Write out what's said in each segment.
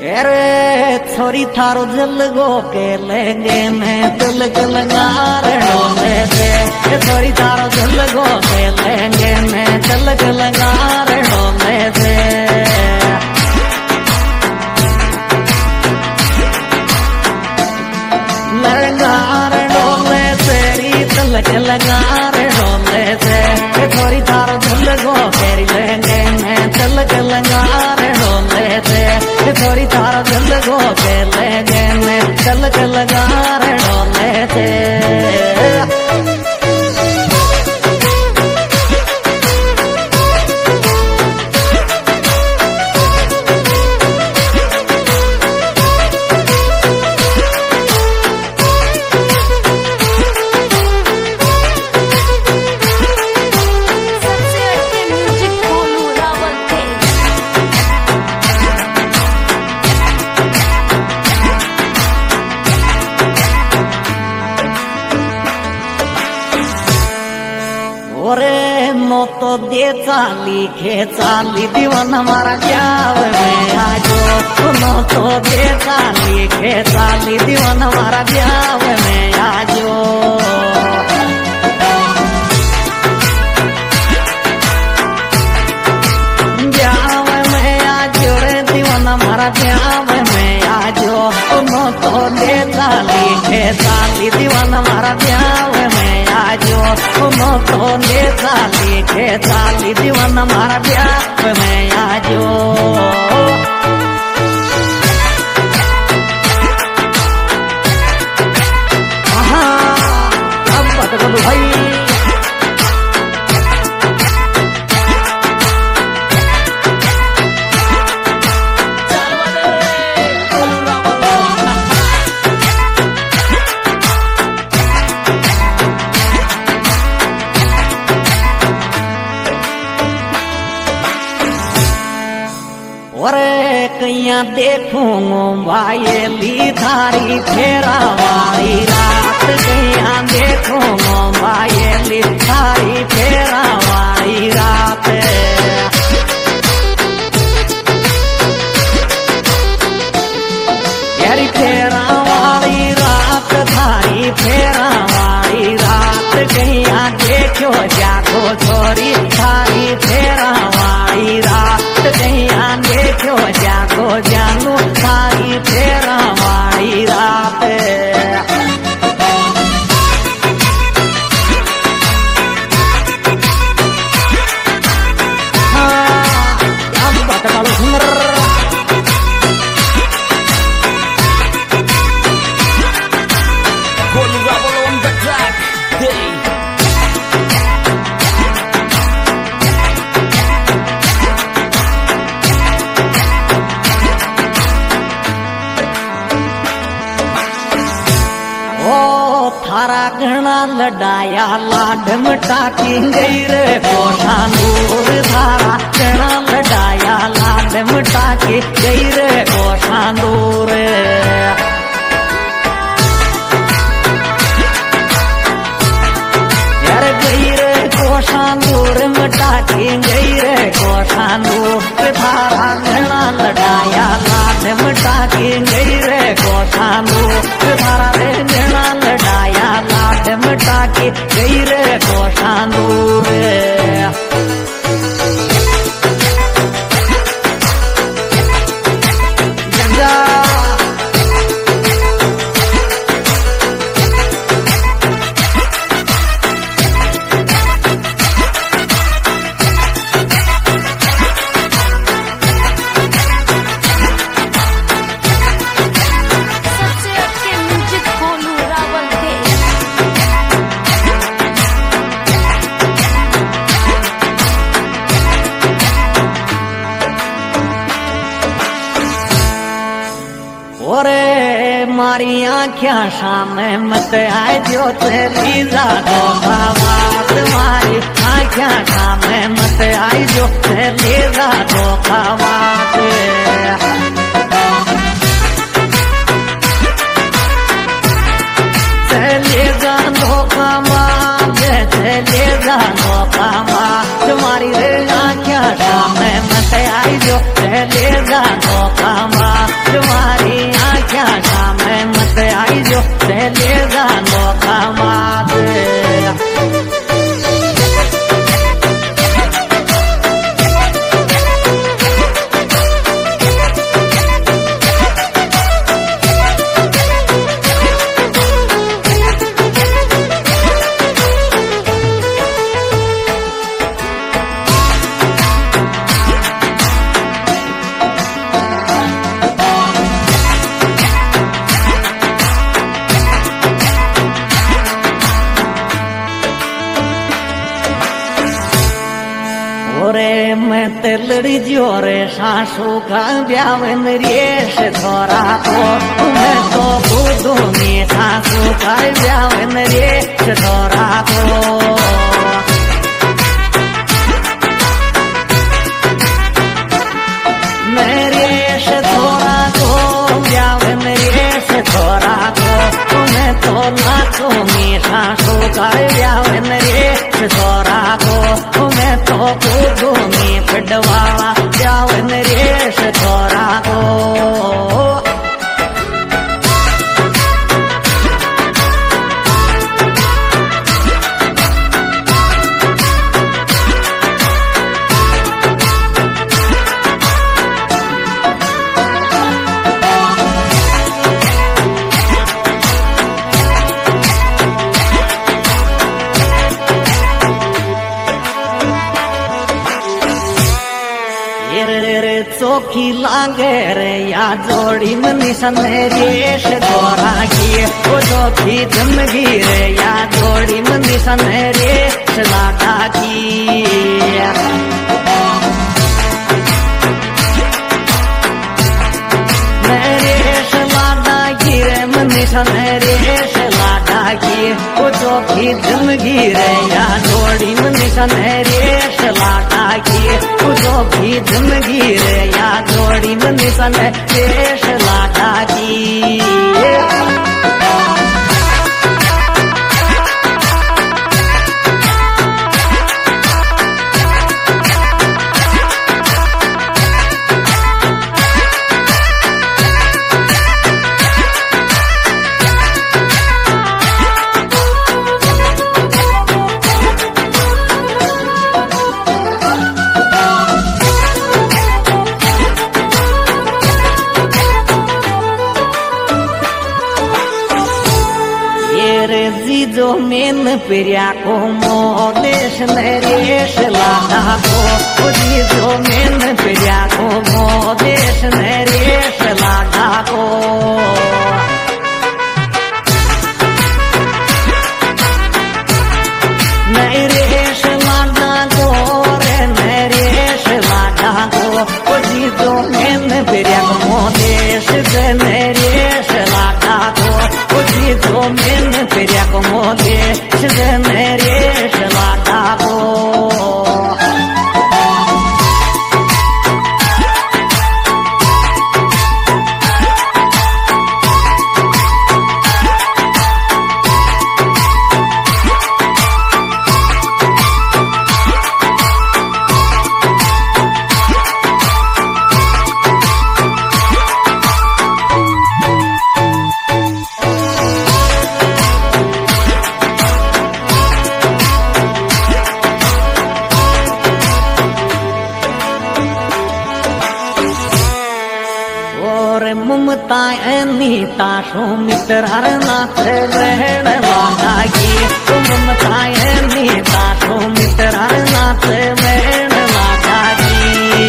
अरे छोरी थारो जल गो के लेंगे मैं दिल गलगारणों में से छोरी थारो जल गो के लेंगे मैं दिल गलगारणों में से लगारणों में तेरी दिल गलगारणों में से छोरी थारो जल गो के लेंगे मैं दिल गलगारणों में से छोरी थारो दिल गो के लेंगे मैं चल चल गारणों में से ओरे नो तो दे चाली खे चाली दीवान हमारा ब्याव में आजो नो तो दे चाली खे चाली दीवान हमारा ब्याव में आजो ब्याव में आजो रे दीवान हमारा ब्याव में आजो नो तो दे चाली खे चाली दीवान हमारा ब्याव में आजो नो तो दे चाली खे चाली दीवान हमारा ब्याह में आजो अब बात करो भाई ओरे कैया देखूंगो भाई थारी फेरा वाली रात कैया देखूंगो भाई थारी फेरा वाली रात यारी फेरा वाली रात थारी फेरा वाली रात कैया देखो जागो छोरी थारी फेरा वाली रात कैया देखो जागो जानू थारी फेरा वाली रात अब बात करो सुंदर थारा घना लडाया लाड मटा की गई रे कोठानूर थारा घना लडाया लाड मटा की गई रे कोठानूर यार गई रे कोठानूर मटा की गई रे कोठानूर थारा घना लडाया लाड मटा की गई रे कोठानूर थारा घना लडाया लाड मटा के गई रे कोठानूर ओरे मारी आँखिया सामने मत आए जो तेरी जागो बाबा तुम्हारी आँखिया सामने मत आई जो तेरी जागो बाबा चले जानो कामा चले जानो कामा तुम्हारी आँखिया सामने मत आई जो चले जानो कामा से ले जानो खामाद रे मैं तेलड़ी जोरे सासू का ब्यावन रेश थोड़ा तो मैं तो बुद्धू में सासू का ब्यावन रेश थोड़ा तो रेश थोड़ा तो ब्यावन रेश थोड़ा तो मैं तो लाखों में सासू का ब्यावन रेश थोड़ा तो मैं तो बुद्धू में पिडवाला ब्यावन रेश थोड़ा तो चोखी लागे रे या जोड़ी मनीषन रेश थोड़ा की वो चोखी जिंदगी रे या जोड़ी मनीषन रेश लागा की रेश लागा की रे मनीषन रेश लागा की वो चोखी जिंदगी रे या जोड़ी मनीषन रेश लागा की वो चोखी जिंदगी रे या जोड़ी मनीषन रेश लागा की जो मेन प्रिया को मोदेश नरेश लागा को जी जो मेन प्रिया को मोदेश नरेश लागा को नरेश लागा को रे नरेश लागा को जी जो मेन प्रिया को मोदेश नरेश लागा को जी जो मेन प्रिया को मोदेश नरेश लागा को ममता अनीता सुमित्र नाथ बहन लागा की ममता अनीता सुमित्र नाथ बहन लागा की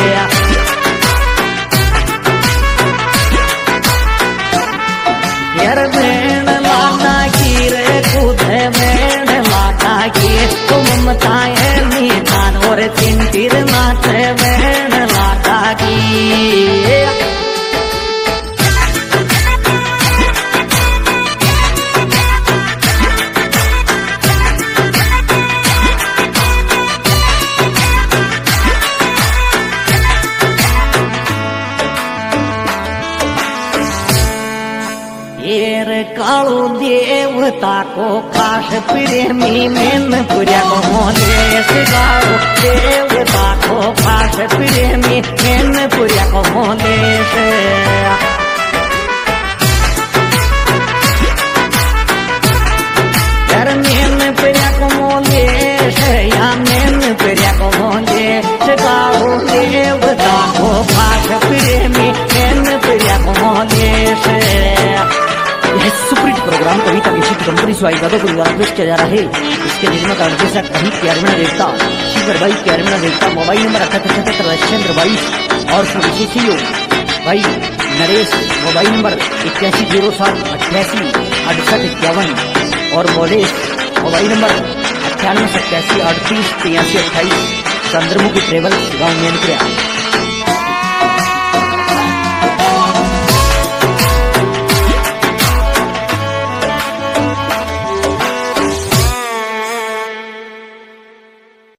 यार बहन लागा की रे खुद बहन लागा की ममता अनीता और चिंतिर नाथ बहन लागा की कालू देवता को खास प्रेमी मेन पुरिया को मोदेश कालू देवता को खास प्रेमी मेन पुरिया को मोदेश कंपनी से गादोपुर द्वारा पेश किया जा रहा है। इसके निर्माता निर्देशक वही कैरमना देवता, शिखर भाई कैरमना देवता। मोबाइल नंबर 7877 और सीओ भाई नरेश। मोबाइल नंबर 8107886851 और Molesh. Mobile number 9887388328। Chandramukhi travels गाँव मेनपुरा।